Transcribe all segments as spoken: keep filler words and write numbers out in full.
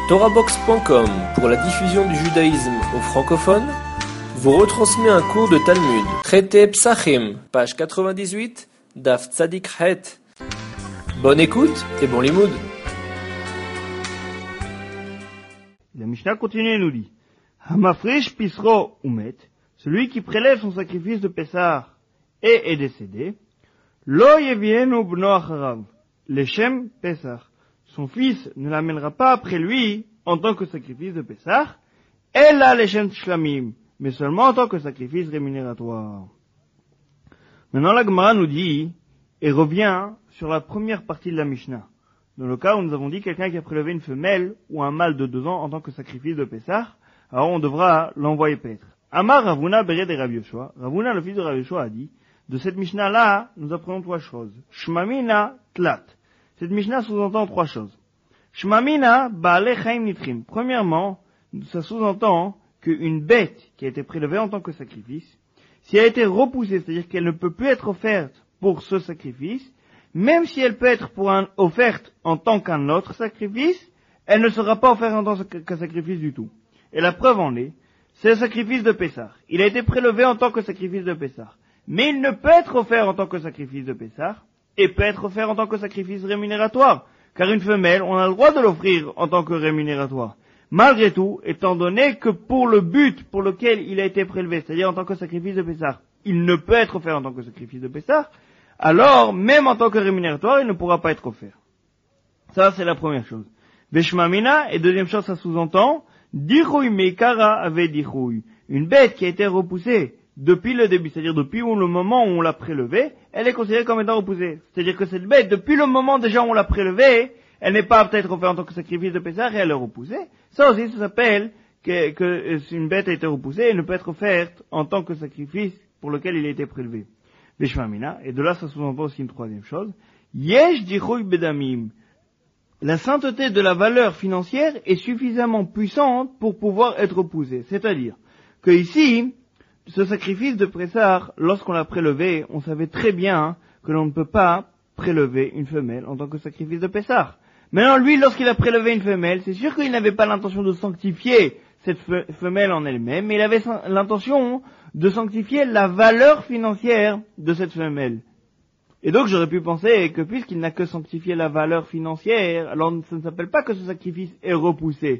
Torahbox point com, pour la diffusion du judaïsme aux francophones, vous retransmet un cours de Talmud. Traité Psachim, page quatre-vingt-dix-huit, Daf Tzadik Het. Bonne écoute et bon limoud. La Mishnah continue et nous dit Hamafrish pisro umet, celui qui prélève son sacrifice de Pessah et est décédé, lo yevienu bno acharav, leshem Pessah. Son fils ne l'amènera pas après lui en tant que sacrifice de Pessah, ella leshem shlamim, mais seulement en tant que sacrifice rémunératoire. Maintenant la Gemara nous dit et revient sur la première partie de la Mishnah. Dans le cas où nous avons dit quelqu'un qui a prélevé une femelle ou un mâle de deux ans en tant que sacrifice de Pessah, alors on devra l'envoyer paître. Amar Ravuna Bered et Rav Yoshua, Ravuna le fils de Rav Yoshua a dit, de cette Mishnah-là, nous apprenons trois choses. Shmamina Tlat. Cette Mishnah sous-entend trois choses. Shmamina Baale Chaim Nitrim. Premièrement, ça sous-entend qu'une bête qui a été prélevée en tant que sacrifice, si elle a été repoussée, c'est-à-dire qu'elle ne peut plus être offerte pour ce sacrifice, même si elle peut être pour un, offerte en tant qu'un autre sacrifice, elle ne sera pas offerte en tant qu'un sacrifice du tout. Et la preuve en est, c'est le sacrifice de Pessah. Il a été prélevé en tant que sacrifice de Pessah. Mais il ne peut être offert en tant que sacrifice de Pessah, et peut être offert en tant que sacrifice rémunératoire. Car une femelle, on a le droit de l'offrir en tant que rémunératoire. Malgré tout, étant donné que pour le but pour lequel il a été prélevé, c'est-à-dire en tant que sacrifice de Pessah, il ne peut être offert en tant que sacrifice de Pessah, alors, même en tant que rémunératoire, il ne pourra pas être offert. Ça, c'est la première chose. Veshmamina, et deuxième chose, ça sous-entend, dichouy mekara ave dichouy. Une bête qui a été repoussée depuis le début, c'est-à-dire depuis le moment où on l'a prélevée, elle est considérée comme étant repoussée. C'est-à-dire que cette bête, depuis le moment déjà où on l'a prélevée, elle n'est pas peut-être offerte en tant que sacrifice de Pessah et elle est repoussée. Ça aussi, ça s'appelle que, que si une bête a été repoussée, elle ne peut être offerte en tant que sacrifice pour lequel il a été prélevé. Veshmamina, et de là ça sous-entend aussi une troisième chose, yesh dichouy bedamim. La sainteté de la valeur financière est suffisamment puissante pour pouvoir être repoussée. C'est-à-dire que ici, ce sacrifice de Pessah, lorsqu'on l'a prélevé, on savait très bien que l'on ne peut pas prélever une femelle en tant que sacrifice de Pessah. Maintenant, lui, lorsqu'il a prélevé une femelle, c'est sûr qu'il n'avait pas l'intention de sanctifier cette femelle en elle-même, mais il avait l'intention de sanctifier la valeur financière de cette femelle. Et donc, j'aurais pu penser que puisqu'il n'a que sanctifié la valeur financière, alors ça ne s'appelle pas que ce sacrifice est repoussé.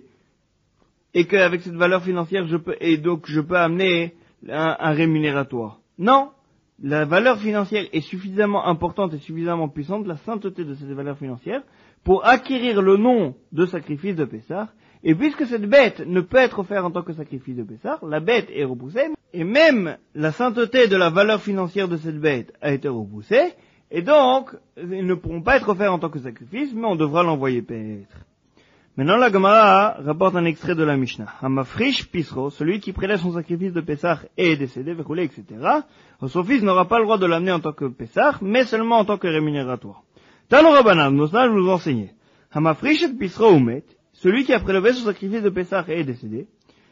Et qu'avec cette valeur financière, je peux, et donc je peux amener un, un rémunératoire. Non! La valeur financière est suffisamment importante et suffisamment puissante, la sainteté de cette valeur financière, pour acquérir le nom de sacrifice de Pessah. Et puisque cette bête ne peut être offerte en tant que sacrifice de Pessah, la bête est repoussée, et même la sainteté de la valeur financière de cette bête a été repoussée, et donc, ils ne pourront pas être offerts en tant que sacrifice, mais on devra l'envoyer paître. Maintenant, la Gemara rapporte un extrait de la Mishnah. Hamafrish pisro, celui qui prélève son sacrifice de Pessah et est décédé, verroulé, et cetera. Son fils n'aura pas le droit de l'amener en tant que Pessah, mais seulement en tant que rémunératoire. Tano Rabbanan, nos sages nous enseignaient. Hamafrish et pisro umet, celui qui a prélevé son sacrifice de Pessah et est décédé.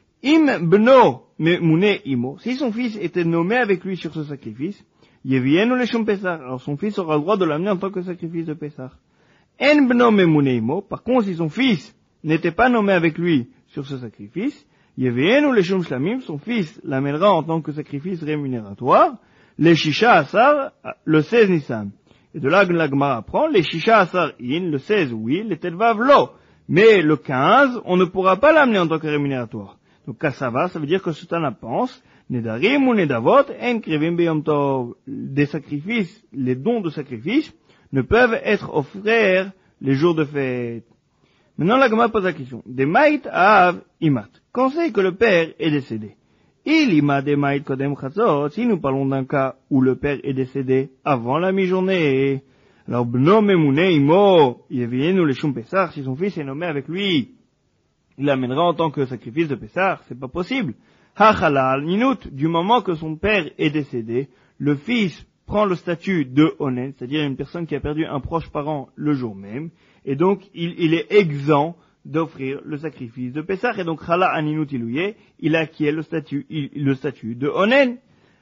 Im bno memune imo, si son fils était nommé avec lui sur ce sacrifice, yevienu leshum Pessah, alors son fils aura le droit de l'amener en tant que sacrifice de Pessah. En bno memune imo, par contre, si son fils n'était pas nommé avec lui sur ce sacrifice, yevienu leshum shlamim, son fils l'amènera en tant que sacrifice rémunératoire, les shisha asar, le seize Nissan. Et de là, la Gemara apprend, les shisha asar in, le seize oui, les telvav lo. Mais le quinze, on ne pourra pas l'amener en tant que rémunératoire. Donc, kassava, ça veut dire que ce Tana pense, nedarim ou nedavot, en krivim beyom tov. Des sacrifices, les dons de sacrifice, ne peuvent être offerts les jours de fête. Maintenant, la Gemara pose la question. Des maït av imat. Quand c'est que le père est décédé? Il ima des maït kodem chatzot, si nous parlons d'un cas où le père est décédé avant la mi-journée. Alors, bno memune imo, yevienu leshum Pessah, si son fils est nommé avec lui, il l'amènera en tant que sacrifice de Pessah, c'est pas possible. Hachalal minut, du moment que son père est décédé, le fils prend le statut de onen, c'est-à-dire une personne qui a perdu un proche parent le jour même, et donc il, il est exempt d'offrir le sacrifice de Pessah, et donc chala aninut ilouye, il acquiert le statut, il, le statut de onen.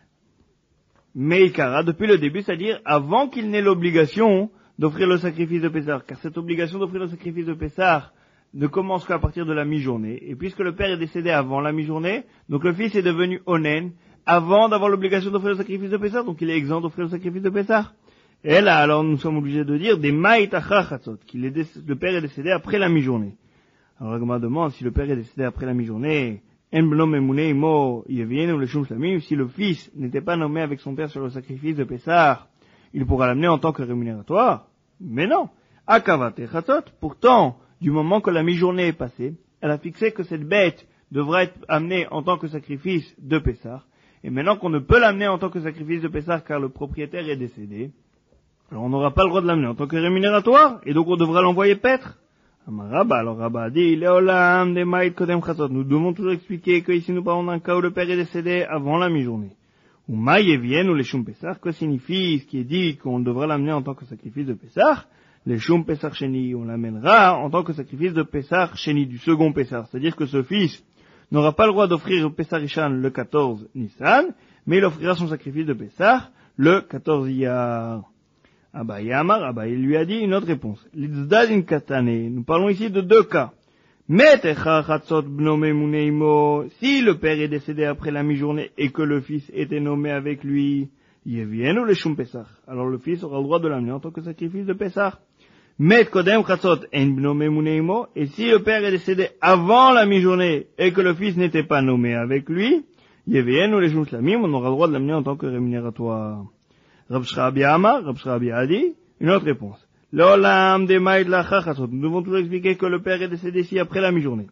Meikara, depuis le début, c'est-à-dire avant qu'il n'ait l'obligation d'offrir le sacrifice de Pessah, car cette obligation d'offrir le sacrifice de Pessah ne commence qu'à partir de la mi-journée, et puisque le père est décédé avant la mi-journée, donc le fils est devenu onen avant d'avoir l'obligation d'offrir le sacrifice de Pessah, donc il est exempt d'offrir le sacrifice de Pessah. Et là, alors nous sommes obligés de dire des maït achar chatzot, qu'il est déc- le père est décédé après la mi-journée. Alors la Gemara demande si le père est décédé après la mi-journée, en bno memune imo yevienu leshum shlamim, si le fils n'était pas nommé avec son père sur le sacrifice de Pessah, il pourra l'amener en tant que rémunératoire. Mais non, akavat et chatzot, pourtant, du moment que la mi-journée est passée, elle a fixé que cette bête devra être amenée en tant que sacrifice de Pessah. Et maintenant qu'on ne peut l'amener en tant que sacrifice de Pessah car le propriétaire est décédé, alors on n'aura pas le droit de l'amener en tant que rémunératoire, et donc on devra l'envoyer paître. Amarabba, alors Rabba a dit, Leolam de Maïd Kodem Chatzot, nous devons toujours expliquer que ici nous parlons d'un cas où le père est décédé avant la mi-journée. Ou Maïevien ou les Shum Pessah, que signifie ce qui est dit qu'on devra l'amener en tant que sacrifice de Pessah? Les Shum Pessah Sheni, on l'amènera en tant que sacrifice de Pessah Sheni, du second Pessah. C'est-à-dire que ce fils n'aura pas le droit d'offrir le Pessah Rishan le quatorze Nissan, mais il offrira son sacrifice de Pessah le quatorze Iyar. Abba Yamar, Abba il lui a dit une autre réponse. L'Itzdadin Katane, nous parlons ici de deux cas. Metecha Chatzot Bno Memuneimo, si le père est décédé après la mi-journée et que le fils était nommé avec lui, Yevienu le Shum Pessah, alors le fils aura le droit de l'amener en tant que sacrifice de Pessah. Met Kodem Chatzot En Bno Memuneimo, et si le père est décédé avant la mi-journée et que le fils n'était pas nommé avec lui, Yevienu le Shum Shlamim, on aura le droit de l'amener en tant que rémunératoire. Rab Shrabi Amar, Rab Shrabi a dit, une autre réponse. L'olam de maïd lachar chatzot. Nous devons toujours expliquer que le père est décédé ici après la mi-journée.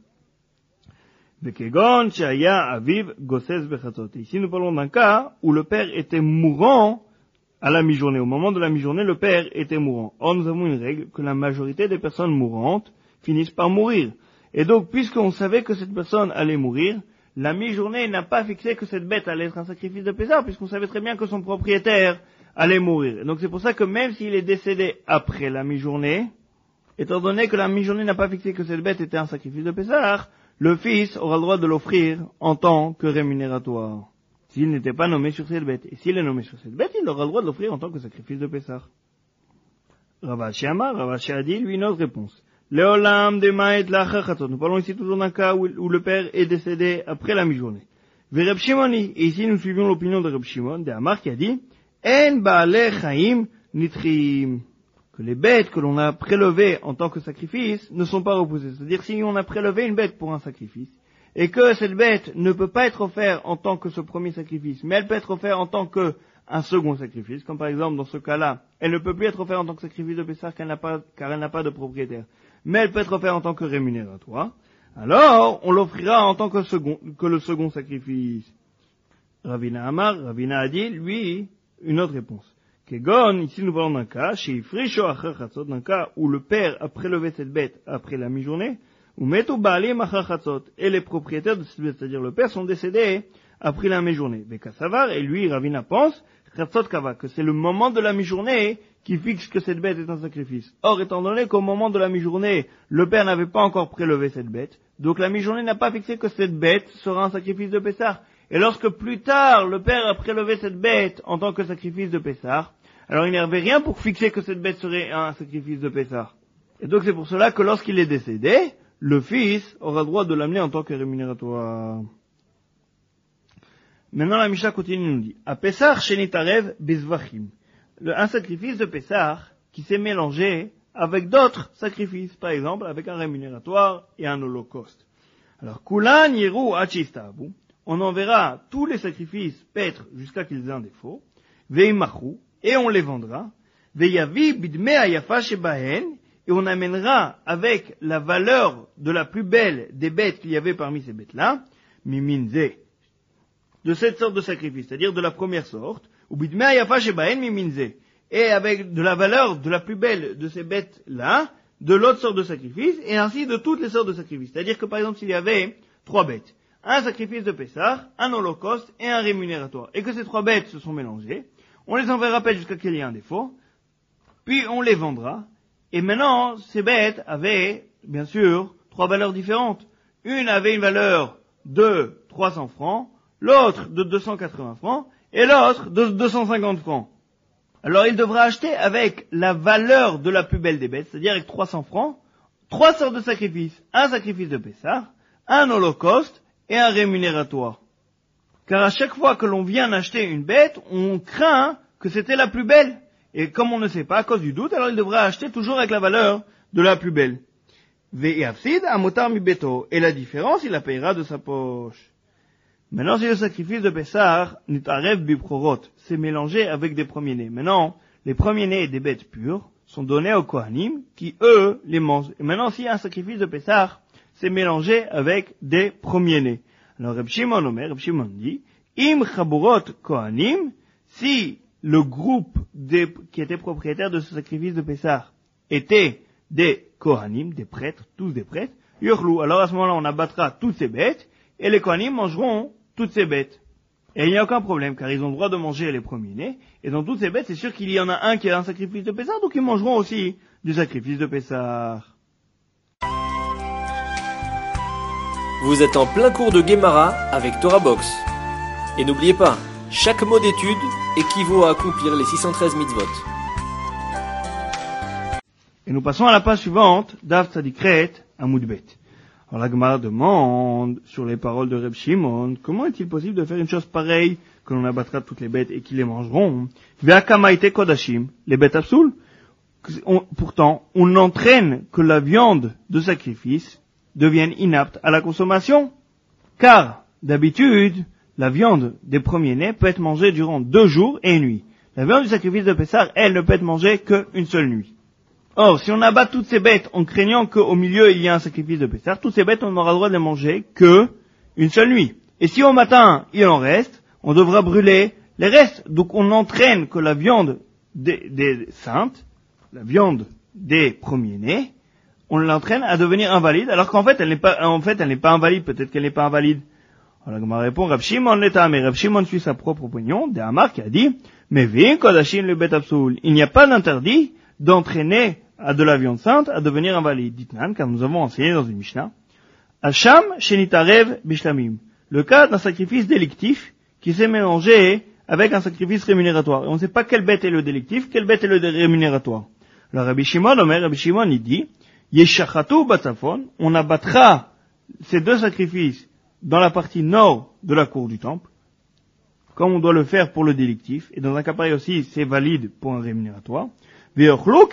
Vekegon shaya aviv gosses bechatzot. Ici nous parlons d'un cas où le père était mourant à la mi-journée. Au moment de la mi-journée, le père était mourant. Or, nous avons une règle que la majorité des personnes mourantes finissent par mourir. Et donc, puisqu'on savait que cette personne allait mourir, la mi-journée n'a pas fixé que cette bête allait être un sacrifice de Pessah, puisqu'on savait très bien que son propriétaire allait mourir. Et donc c'est pour ça que même s'il est décédé après la mi-journée, étant donné que la mi-journée n'a pas fixé que cette bête était un sacrifice de Pessah, le fils aura le droit de l'offrir en tant que rémunératoire, s'il n'était pas nommé sur cette bête. Et s'il est nommé sur cette bête, il aura le droit de l'offrir en tant que sacrifice de Pessah. Ravashi Amar, Ravashi a dit, lui, une autre réponse. Leolam de maït lachar chatzot. Nous parlons ici toujours d'un cas où, où le père est décédé après la mi-journée. Ve Reb Shimoni, et ici nous suivions l'opinion de Reb Shimon, de Amar, qui a dit, En ba'alei chaim nitrim, que les bêtes que l'on a prélevées en tant que sacrifice ne sont pas reposées. C'est-à-dire si on a prélevé une bête pour un sacrifice, et que cette bête ne peut pas être offerte en tant que ce premier sacrifice, mais elle peut être offerte en tant que un second sacrifice, comme par exemple dans ce cas-là, elle ne peut plus être offerte en tant que sacrifice de Pessah car elle n'a pas, car elle n'a pas de propriétaire, mais elle peut être offerte en tant que rémunératoire, alors on l'offrira en tant que, second, que le second sacrifice. Ravina Amar, Ravina a dit, lui, une autre réponse. Kegon, ici nous parlons d'un cas, chez Frisho Achar Chatzot, d'un cas où le père a prélevé cette bête après la mi-journée, ou Metu Baalim Achar Chatzot, et les propriétaires de cette bête, c'est-à-dire le père, sont décédés après la mi-journée. Beka Savar, et lui, Ravina pense, Chatzot Kava, que c'est le moment de la mi-journée qui fixe que cette bête est un sacrifice. Or, étant donné qu'au moment de la mi-journée, le père n'avait pas encore prélevé cette bête, donc la mi-journée n'a pas fixé que cette bête sera un sacrifice de Pessah. Et lorsque plus tard, le père a prélevé cette bête en tant que sacrifice de Pessah, alors il n'y avait rien pour fixer que cette bête serait un sacrifice de Pessah. Et donc c'est pour cela que lorsqu'il est décédé, le fils aura droit de l'amener en tant que rémunératoire. Maintenant la Mishnah continue et nous dit, à Pessah shenitarev bizvachim, un sacrifice de Pessah qui s'est mélangé avec d'autres sacrifices, par exemple avec un rémunératoire et un holocauste. Alors, kulan yeru achistabu, on enverra tous les sacrifices paître jusqu'à qu'ils aient un défaut, veimachu, et on les vendra, veiyavi bidme ayafa shebahen, et on amènera avec la valeur de la plus belle des bêtes qu'il y avait parmi ces bêtes-là, miminze, de cette sorte de sacrifice, c'est-à-dire de la première sorte, ou bidme ayafa shebahen miminze, et avec de la valeur de la plus belle de ces bêtes-là, de l'autre sorte de sacrifice, et ainsi de toutes les sortes de sacrifices. C'est-à-dire que par exemple s'il y avait trois bêtes, un sacrifice de Pessah, un holocauste et un rémunératoire, et que ces trois bêtes se sont mélangées, on les enverra paître jusqu'à qu'il y ait un défaut, puis on les vendra, et maintenant ces bêtes avaient, bien sûr, trois valeurs différentes. Une avait une valeur de trois cents francs, l'autre de deux cent quatre-vingts francs, et l'autre de deux cent cinquante francs. Alors il devra acheter avec la valeur de la plus belle des bêtes, c'est-à-dire avec trois cents francs, trois sortes de sacrifices. Un sacrifice de Pessah, un holocauste et un rémunératoire. Car à chaque fois que l'on vient acheter une bête, on craint que c'était la plus belle. Et comme on ne sait pas, à cause du doute, alors il devra acheter toujours avec la valeur de la plus belle. Ve'yafsid amotar mi beto. Et la différence, il la payera de sa poche. Maintenant, c'est le sacrifice de Pessah, nitarev biprorot. C'est mélangé avec des premiers-nés. Maintenant, les premiers-nés des bêtes pures sont donnés aux Kohanim, qui eux, les mangent. Et maintenant, s'il y a un sacrifice de Pessah, c'est mélangé avec des premiers-nés. Alors, Reb Shimon Omer, Reb Shimon dit, im chaburot Kohanim, si le groupe des, qui était propriétaire de ce sacrifice de Pessah était des Kohanim, des prêtres, tous des prêtres, yurlou. Alors à ce moment-là, on abattra toutes ces bêtes, et les Kohanim mangeront toutes ces bêtes. Et il n'y a aucun problème, car ils ont le droit de manger les premiers-nés, et dans toutes ces bêtes, c'est sûr qu'il y en a un qui a un sacrifice de Pessah, donc ils mangeront aussi du sacrifice de Pessah. Vous êtes en plein cours de Gemara avec Torah Box. Et n'oubliez pas, chaque mot d'étude équivaut à accomplir les six cent treize mitzvot. Et nous passons à la page suivante, Daf Tzadikret Amud Bet. Alors la Gemara demande, sur les paroles de Reb Shimon, comment est-il possible de faire une chose pareille, que l'on abattra toutes les bêtes et qu'ils les mangeront? Ve'akamaite kodashim, les bêtes absoul. Pourtant, on n'entraîne que la viande de sacrifice devienne inapte à la consommation. Car, d'habitude, la viande des premiers-nés peut être mangée durant deux jours et une nuit. La viande du sacrifice de Pessah, elle, ne peut être mangée qu'une seule nuit. Or, si on abat toutes ces bêtes en craignant qu'au milieu il y a un sacrifice de Pessah, toutes ces bêtes on n'aura le droit de les manger que une seule nuit. Et si au matin il en reste, on devra brûler les restes. Donc on entraîne que la viande des, des saintes, la viande des premiers-nés, on l'entraîne à devenir invalide, alors qu'en fait elle n'est pas, en fait elle n'est pas invalide, peut-être qu'elle n'est pas invalide. Alors on répond, Rav Shimon l'état, mais Rav Shimon suit sa propre opinion, de Hamar qui a dit, mais vin kodashin le bet absoul. Il n'y a pas d'interdit d'entraîner à de la viande sainte à devenir invalide. Ditnan, car nous avons enseigné dans une Mishnah, Hacham shenitarev bishlamim. Le cas d'un sacrifice délictif qui s'est mélangé avec un sacrifice rémunératoire. Et on ne sait pas quelle bête est le délictif, quelle bête est le rémunératoire. Alors Rabbi Shimon, Omer, Rabbi Shimon, il dit, Yeshachatu batzafon, on abattra ces deux sacrifices dans la partie nord de la cour du temple, comme on doit le faire pour le délictif, et dans un cas pareil aussi, c'est valide pour un rémunératoire. Et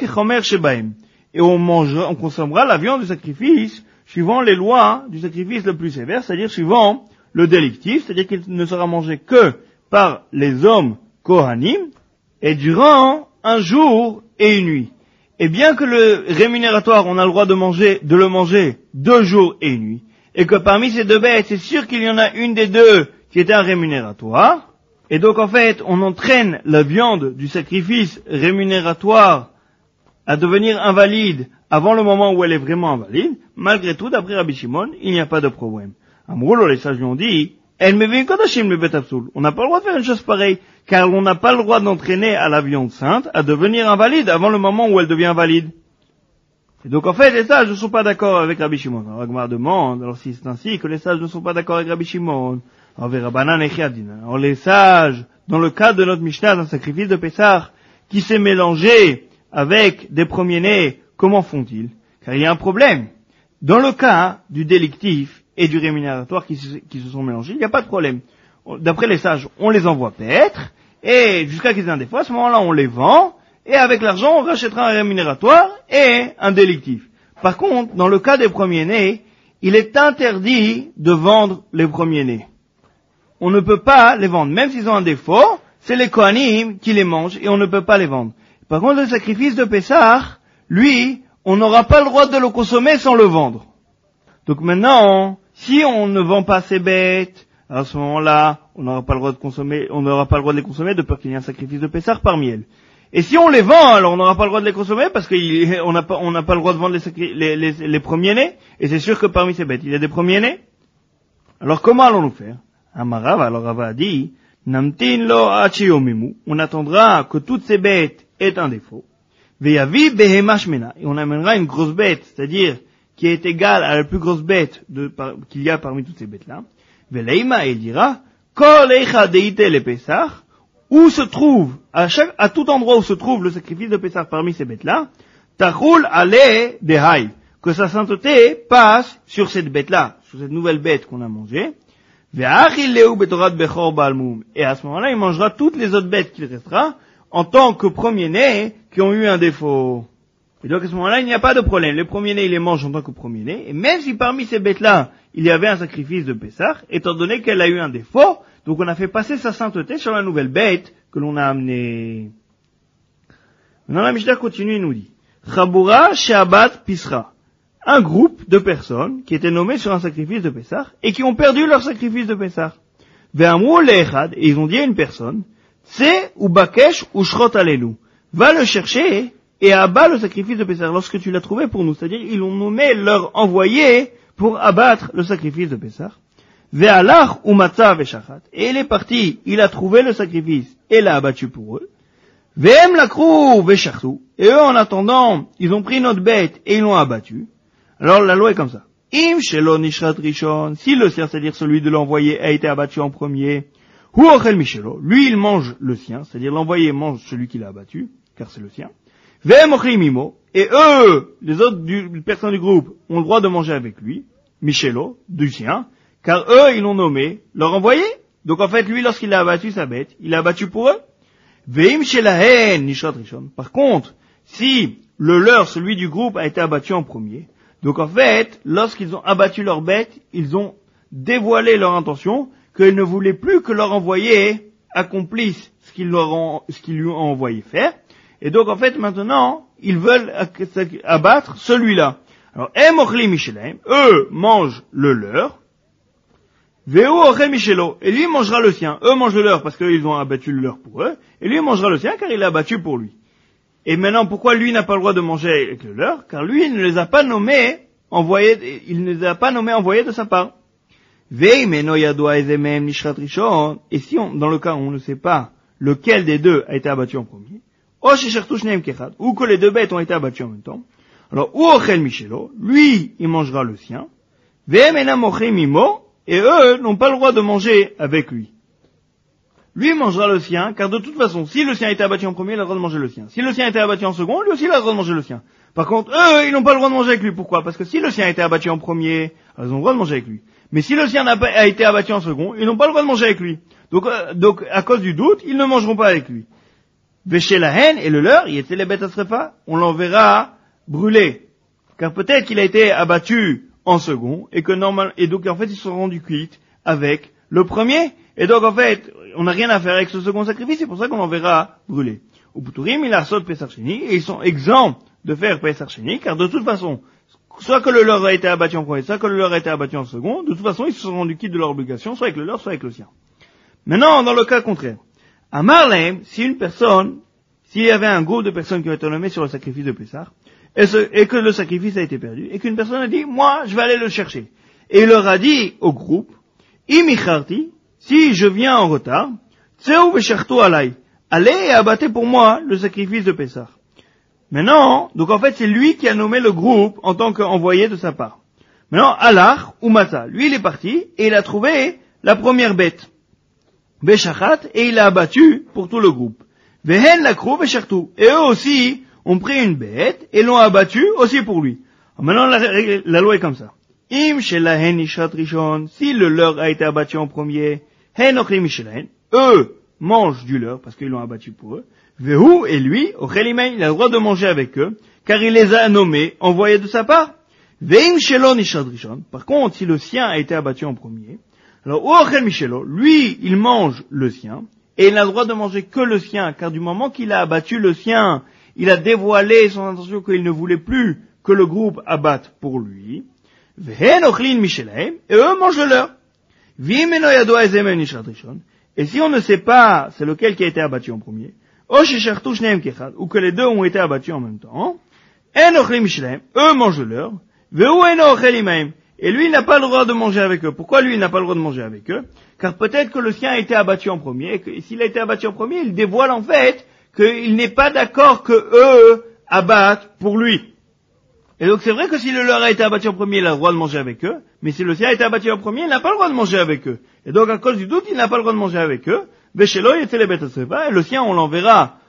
on mangera, on consommera la viande du sacrifice suivant les lois du sacrifice le plus sévère, c'est-à-dire suivant le délictif, c'est-à-dire qu'il ne sera mangé que par les hommes Kohanim, et durant un jour et une nuit. Et bien que le rémunératoire, on a le droit de manger, de le manger deux jours et une nuit, et que parmi ces deux bêtes, c'est sûr qu'il y en a une des deux qui est un rémunératoire, et donc en fait, on entraîne la viande du sacrifice rémunératoire à devenir invalide avant le moment où elle est vraiment invalide. Malgré tout, d'après Rabbi Shimon, il n'y a pas de problème. Amroulo, les sages lui ont dit, elle me vient kodashim le bet absoul. On n'a pas le droit de faire une chose pareille, car on n'a pas le droit d'entraîner à la viande sainte à devenir invalide avant le moment où elle devient invalide. Et donc en fait, les sages ne sont pas d'accord avec Rabbi Shimon. Alors Agmar demande, alors si c'est ainsi que les sages ne sont pas d'accord avec Rabbi Shimon, alors les sages, dans le cas de notre Mishnah, d'un sacrifice de Pessah, qui s'est mélangé avec des premiers-nés, comment font-ils? Car il y a un problème. Dans le cas du délictif et du rémunératoire qui se, qui se sont mélangés, il n'y a pas de problème. D'après les sages, on les envoie paître, et jusqu'à qu'ils aient un défaut, à ce moment-là, on les vend, et avec l'argent, on rachètera un rémunératoire et un délictif. Par contre, dans le cas des premiers-nés, il est interdit de vendre les premiers-nés. On ne peut pas les vendre, même s'ils ont un défaut, c'est les Kohanim qui les mangent, et on ne peut pas les vendre. Par contre, le sacrifice de Pessah, lui, on n'aura pas le droit de le consommer sans le vendre. Donc maintenant, si on ne vend pas ces bêtes, à ce moment-là, on n'aura pas le droit de consommer, on n'aura pas le droit de les consommer de peur qu'il y ait un sacrifice de Pessah parmi elles. Et si on les vend, alors on n'aura pas le droit de les consommer parce qu'on n'a pas, on n'a pas le droit de vendre les, sacri- les, les, les premiers-nés. Et c'est sûr que parmi ces bêtes, il y a des premiers-nés. Alors comment allons-nous faire? Amarav, alors Rava a dit, Namtin lo achiyomimu, on attendra que toutes ces bêtes aient un défaut. Veyavi behema shmena, et on amènera une grosse bête, c'est-à-dire qui est égale à la plus grosse bête de, par, qu'il y a parmi toutes ces bêtes-là. Veleima, il dira, kol eicha deite le Pessah, où se trouve, à chaque, à tout endroit où se trouve le sacrifice de Pessah parmi ces bêtes-là, tachul ale dehai, que sa sainteté passe sur cette bête-là, sur cette nouvelle bête qu'on a mangée. Et à ce moment-là, il mangera toutes les autres bêtes qu'il restera en tant que premier-né qui ont eu un défaut. Et donc à ce moment-là, il n'y a pas de problème. Le premier-né, il les mange en tant que premier-né. Et même si parmi ces bêtes-là, il y avait un sacrifice de Pessah, étant donné qu'elle a eu un défaut, donc on a fait passer sa sainteté sur la nouvelle bête que l'on a amenée. Maintenant la Mishnah continue et nous dit Chabura Sheabat Pisra. Un groupe de personnes qui étaient nommées sur un sacrifice de Pessah et qui ont perdu leur sacrifice de Pessah. Ve'amru le'echad, et ils ont dit à une personne, Tse ou Bakesh ou Shrot alelu. Va le chercher et abat le sacrifice de Pessah lorsque tu l'as trouvé pour nous. C'est-à-dire, ils ont nommé leur envoyé pour abattre le sacrifice de Pessah. Ve'alach ou Matzah ve'shachat. Et il est parti, il a trouvé le sacrifice et l'a abattu pour eux. Ve'em lakrou ve'shartu. Et eux, en attendant, ils ont pris notre bête et ils l'ont abattu. Alors la loi est comme ça. Im shelo nishrat rishon, si le sien, c'est-à-dire celui de l'envoyé, a été abattu en premier, hu ochel mishelo, lui il mange le sien, c'est-à-dire l'envoyé mange celui qui l'a abattu, car c'est le sien. Ve'em ochel mimo, et eux, les autres du, personnes du groupe, ont le droit de manger avec lui, mishelo, du sien, car eux, ils l'ont nommé leur envoyé. Donc en fait, lui, lorsqu'il a abattu sa bête, il l'a abattu pour eux. Ve'im shelahen nishrat rishon. Par contre, si le leur, celui du groupe, a été abattu en premier, donc en fait, lorsqu'ils ont abattu leur bête, ils ont dévoilé leur intention, qu'ils ne voulaient plus que leur envoyé accomplisse ce qu'ils leur ont, ce qu'ils lui ont envoyé faire. Et donc en fait, maintenant, ils veulent abattre celui-là. Alors, em ochli mishelaim, eux mangent le leur, veu ochel mishelo, et lui mangera le sien. Eux mangent le leur parce qu'ils ont abattu le leur pour eux, et lui mangera le sien car il l'a abattu pour lui. Et maintenant, pourquoi lui n'a pas le droit de manger avec le leur? Car lui, il ne les a pas nommés envoyés, il ne les a pas nommés envoyés de sa part. Et si on, dans le cas où on ne sait pas lequel des deux a été abattu en premier, ou que les deux bêtes ont été abattues en même temps, alors, ou ochel mishelo, lui, il mangera le sien, et eux n'ont pas le droit de manger avec lui. Lui mangera le sien, car de toute façon, si le sien a été abattu en premier, il a le droit de manger le sien. Si le sien a été abattu en second, lui aussi il a le droit de manger le sien. Par contre, eux, ils n'ont pas le droit de manger avec lui. Pourquoi? Parce que si le sien a été abattu en premier, ils ont le droit de manger avec lui. Mais si le sien n'a pas, a été abattu en second, ils n'ont pas le droit de manger avec lui. Donc, euh, donc, à cause du doute, ils ne mangeront pas avec lui. Véché la haine et le leur, il était les bêtes à Srefa, on l'enverra brûler. Car peut-être qu'il a été abattu en second, et que normal, et donc en fait ils se sont rendus quittes avec le premier. Et donc, en fait, on n'a rien à faire avec ce second sacrifice, c'est pour ça qu'on l'enverra brûler. Au Pouturim, il a saut Pessar Sheni, et ils sont exempts de faire Pessar Sheni, car de toute façon, soit que le leur a été abattu en premier, soit que le leur a été abattu en second, de toute façon, ils se sont rendus quittes de leur obligation, soit avec le leur, soit avec le sien. Maintenant, dans le cas contraire, à Marlem, si une personne, s'il y avait un groupe de personnes qui ont été nommées sur le sacrifice de Pessar, et, ce, et que le sacrifice a été perdu, et qu'une personne a dit, moi, je vais aller le chercher. Et il leur a dit au groupe, Imicharti, si je viens en retard, tseu veshartu alai, allez et abattez pour moi le sacrifice de Pessah. Maintenant, donc en fait c'est lui qui a nommé le groupe en tant qu'envoyé de sa part. Maintenant, Alach ou Mata, lui il est parti et il a trouvé la première bête, Beshachat, et il l'a abattu pour tout le groupe. Vehen lakrou veshartu, et eux aussi ont pris une bête et l'ont abattu aussi pour lui. Alors maintenant la, la loi est comme ça. Im shelahen ishrat rishon, si le leur a été abattu en premier, hen ochlim mishelahen, eux mangent du leur parce qu'ils l'ont abattu pour eux. Vehu, et lui, ochelimen, il a le droit de manger avec eux, car il les a nommés, envoyés de sa part. Veim shelon ishrat rishon, par contre, si le sien a été abattu en premier, alors ochel mishelo, lui, il mange le sien, et il n'a le droit de manger que le sien, car du moment qu'il a abattu le sien, il a dévoilé son intention qu'il ne voulait plus que le groupe abatte pour lui. Vehen ochlin mishelaim, et eux mangent le leur. Vimeno yado ezemen nishrat rishon, et si on ne sait pas c'est lequel qui a été abattu en premier, o sheshartu shneim kechad, ou que les deux ont été abattus en même temps, en ochlin mishelaim, eux mangent le leur, vehu eno ochel imaim, et lui il n'a pas le droit de manger avec eux. Pourquoi lui il n'a pas le droit de manger avec eux? Car peut-être que le sien a été abattu en premier, et que s'il a été abattu en premier, il dévoile en fait qu'il n'est pas d'accord que eux abattent pour lui. Et donc c'est vrai que si le leur a été abattu en premier, il a le droit de manger avec eux, mais si le sien a été abattu en premier, il n'a pas le droit de manger avec eux. Et donc à cause du doute, il n'a pas le droit de manger avec eux. Véchélo, il était les bêtes à Srefa, et le sien on l'enverra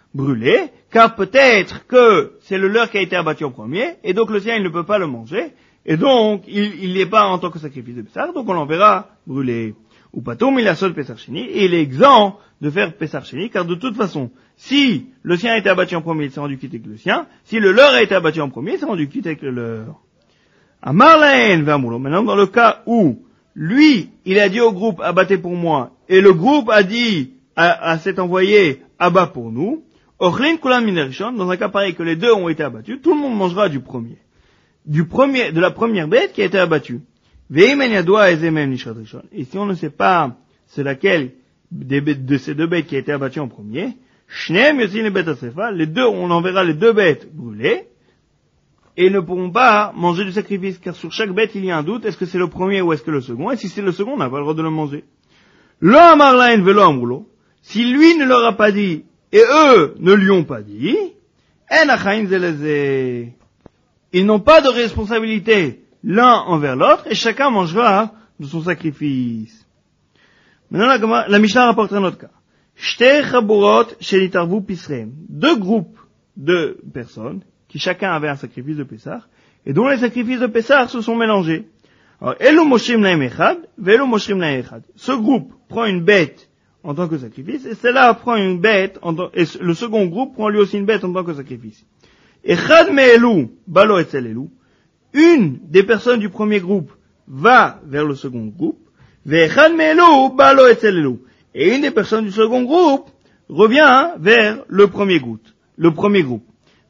brûlé, car peut-être que c'est le leur qui a été abattu en premier, et donc le sien il ne peut pas le manger, et donc il n'est pas en tant que sacrifice de Pessah, donc on l'enverra brûlé. Ou patoum il a sol Pessah Sheni, et il est exempt de faire Pessah Sheni, car de toute façon, si le sien a été abattu en premier, il s'est rendu quitte avec le sien, si le leur a été abattu en premier, il s'est rendu quitte avec le leur. Amar lahen ve'amoulo, maintenant dans le cas où lui, il a dit au groupe abattez pour moi, et le groupe a dit à, à cet envoyé abat pour nous, ochlin kulam min harishon, dans un cas pareil que les deux ont été abattus, tout le monde mangera du premier, du premier, de la première bête qui a été abattue. Ve'imen yadoa ezemem nishrat rishon. Et si on ne sait pas c'est laquelle des bêtes, de ces deux bêtes qui a été abattue en premier, shneem yotzin le bet asefa, les deux, on enverra les deux bêtes brûlées, et ne pourront pas manger du sacrifice, car sur chaque bête il y a un doute, est-ce que c'est le premier ou est-ce que le second, et si c'est le second, on n'a pas le droit de le manger. Lo amar lahen velo amrulo, si lui ne leur a pas dit, et eux ne lui ont pas dit, en achaim zeleze, ils n'ont pas de responsabilité l'un envers l'autre, et chacun mangera de son sacrifice. Maintenant, la, la Mishnah rapporte un autre cas. Shtei chaburot shenitarvu pisreim. Deux groupes de personnes, qui chacun avait un sacrifice de Pessah, et dont les sacrifices de Pessah se sont mélangés. Alors, elu moshrim lahem echad, ve'elu moshrim lahem echad. Ce groupe prend une bête en tant que sacrifice, et celle-là prend une bête, en tant, et le second groupe prend lui aussi une bête en tant que sacrifice. Echad me'elu, balo etzel elu. Une des personnes du premier groupe va vers le second groupe, ve'echad me'elu, balo etzel elu. Et une des personnes du second groupe revient vers le premier groupe, le premier groupe.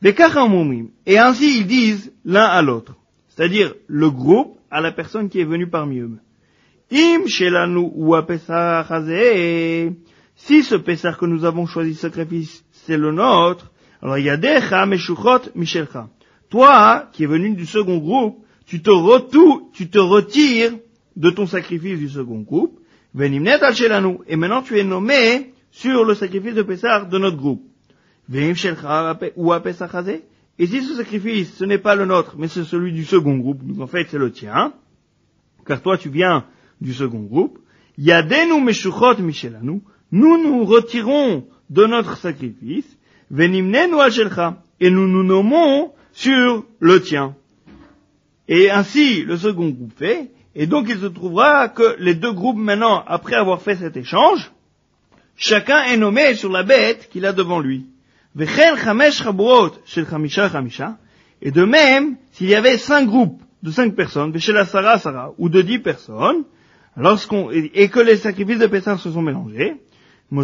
Et ainsi ils disent l'un à l'autre, c'est-à-dire le groupe à la personne qui est venue parmi eux. Im shelanu ou Pessah hazeh, si ce Pessah que nous avons choisi sacrifice, c'est le nôtre, alors yadecha meshuchot mishelcha. Toi, qui es venu du second groupe, tu te, retou, tu te retires de ton sacrifice du second groupe, venimnet al shelanu, et maintenant tu es nommé sur le sacrifice de Pessah de notre groupe. Et si ce sacrifice, ce n'est pas le nôtre, mais c'est celui du second groupe, donc en fait c'est le tien, car toi tu viens du second groupe, yadenu meshuchot mishelanu, nous nous retirons de notre sacrifice, venimnenu al shelcha, et nous nous nommons sur le tien. Et ainsi le second groupe fait, et donc il se trouvera que les deux groupes maintenant, après avoir fait cet échange, chacun est nommé sur la bête qu'il a devant lui. Et de même, s'il y avait cinq groupes de cinq personnes, ou de dix personnes, lorsqu'on, et que les sacrifices de Pessah se sont mélangés, on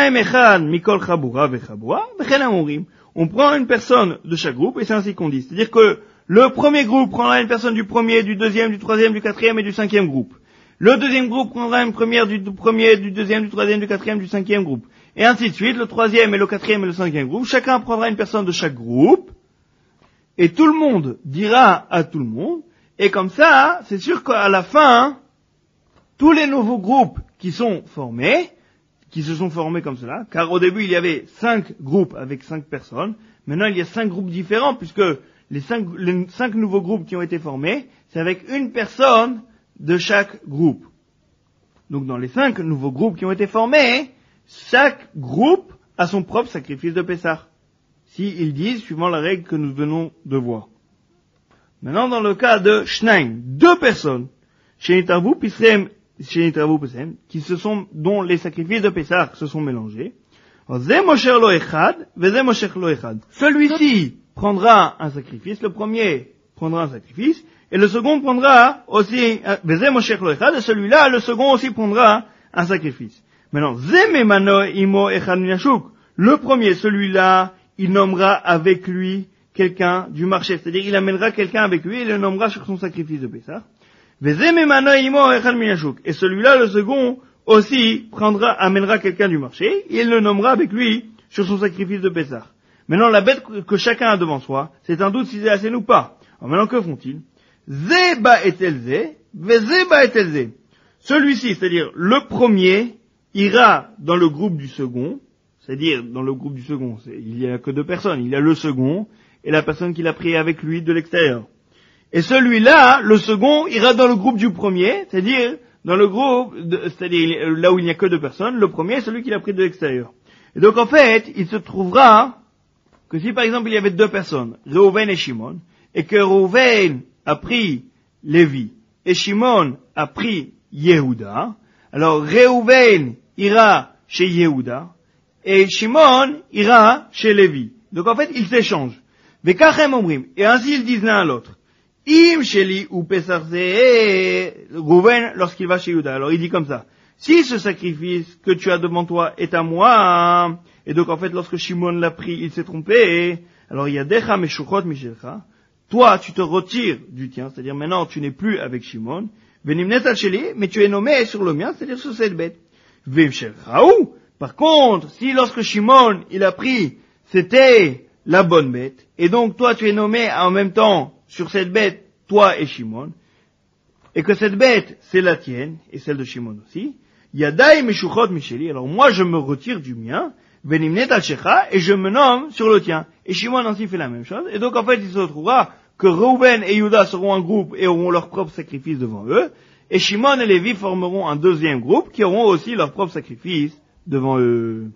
prend une personne de chaque groupe, et c'est ainsi qu'on dit. C'est-à-dire que le premier groupe prendra une personne du premier, du deuxième, du troisième, du quatrième et du cinquième groupe. Le deuxième groupe prendra une première du premier, du deuxième, du troisième, du quatrième, du cinquième groupe. Et ainsi de suite, le troisième et le quatrième et le cinquième groupe, chacun prendra une personne de chaque groupe, et tout le monde dira à tout le monde, et comme ça, c'est sûr qu'à la fin, tous les nouveaux groupes qui sont formés, qui se sont formés comme cela, car au début il y avait cinq groupes avec cinq personnes, maintenant il y a cinq groupes différents, puisque les cinq, les cinq nouveaux groupes qui ont été formés, c'est avec une personne de chaque groupe. Donc dans les cinq nouveaux groupes qui ont été formés, chaque groupe a son propre sacrifice de Pessah. Si ils disent, suivant la règle que nous venons de voir. Maintenant, dans le cas de Shnaim, deux personnes, Shenitarvu Pisrem, Shenitarvu Pisrem, qui se sont, dont les sacrifices de Pessah se sont mélangés. Celui-ci prendra un sacrifice, le premier prendra un sacrifice, et le second prendra aussi, et celui-là, le second aussi prendra un sacrifice. Maintenant, le premier, celui-là, il nommera avec lui quelqu'un du marché, c'est-à-dire il amènera quelqu'un avec lui et le nommera sur son sacrifice de Pessah. Et celui-là, le second, aussi prendra, amènera quelqu'un du marché et il le nommera avec lui sur son sacrifice de Pessah. Maintenant, la bête que chacun a devant soi, c'est un doute si c'est la sienne ou pas. Alors maintenant, que font-ils? Celui-ci, c'est-à-dire le premier, ira dans le groupe du second, c'est-à-dire dans le groupe du second, c'est, il n'y a que deux personnes, il y a le second et la personne qu'il a pris avec lui de l'extérieur. Et celui-là, le second, ira dans le groupe du premier, c'est-à-dire dans le groupe, de, c'est-à-dire là où il n'y a que deux personnes, le premier est celui qu'il a pris de l'extérieur. Et donc en fait, il se trouvera que si par exemple il y avait deux personnes, Reuven et Shimon, et que Reuven a pris Lévi, et Shimon a pris Yehuda, alors Reuven ira chez Yehuda, et Shimon ira chez Lévi. Donc en fait, ils s'échangent. Vekachem omrim, et ainsi ils disent l'un à l'autre. Im sheli ou pesarze, Reuven lorsqu'il va chez Yehuda. Alors il dit comme ça. Si ce sacrifice que tu as devant toi est à moi, et donc en fait lorsque Shimon l'a pris, il s'est trompé, alors il y a decha meshuchot mishelcha, toi tu te retires du tien, c'est-à-dire maintenant tu n'es plus avec Shimon, venimnet al sheli, mais tu es nommé sur le mien, c'est-à-dire sur cette bête. Vimshelchaou, par contre, si lorsque Shimon il a pris, c'était la bonne bête, et donc toi tu es nommé en même temps sur cette bête, toi et Shimon, et que cette bête c'est la tienne, et celle de Shimon aussi, Yadai meshuchot misheli, alors moi je me retire du mien, venimnet al shecha, et je me nomme sur le tien. Et Shimon ainsi fait la même chose, et donc en fait il se retrouvera que Reuven et Yehuda seront un groupe et auront leur propre sacrifice devant eux, et Shimon et Lévi formeront un deuxième groupe qui auront aussi leur propre sacrifice devant eux.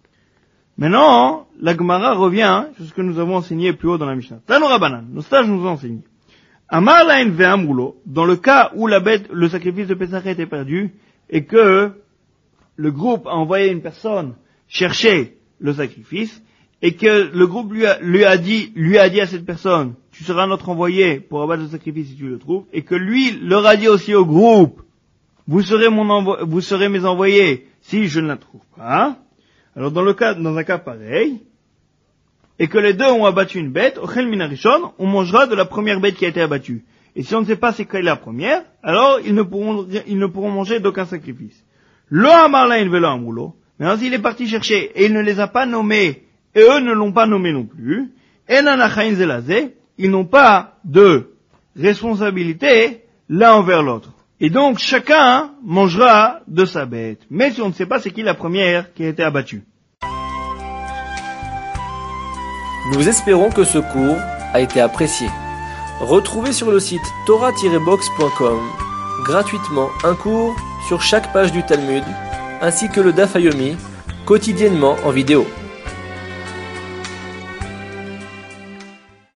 Maintenant, la Gemara revient sur ce que nous avons enseigné plus haut dans la Mishnah. Tano Rabbanan, nos sages nous ont enseigné. Amar laen ve'amrulo, dans le cas où la bête, le sacrifice de Pessah était perdu, et que le groupe a envoyé une personne chercher le sacrifice, et que le groupe lui a, lui a dit, lui a dit à cette personne, tu seras notre envoyé pour abattre le sacrifice si tu le trouves, et que lui leur a dit aussi au groupe, vous serez mon envo- vous serez mes envoyés si je ne la trouve pas. Alors dans le cas, dans un cas pareil, et que les deux ont abattu une bête, ochel minarishon, on mangera de la première bête qui a été abattue. Et si on ne sait pas c'est quelle est la première, alors ils ne pourront, ils ne pourront manger d'aucun sacrifice. Lo amar laen velo amrulo, maintenant s'il est parti chercher et il ne les a pas nommés, et eux ne l'ont pas nommé non plus, enan achain zelazé, ils n'ont pas de responsabilité l'un envers l'autre. Et donc chacun mangera de sa bête, même si on ne sait pas c'est qui la première qui a été abattue. Nous espérons que ce cours a été apprécié. Retrouvez sur le site torah tiret box point com gratuitement un cours sur chaque page du Talmud, ainsi que le Daf Yomi, quotidiennement en vidéo.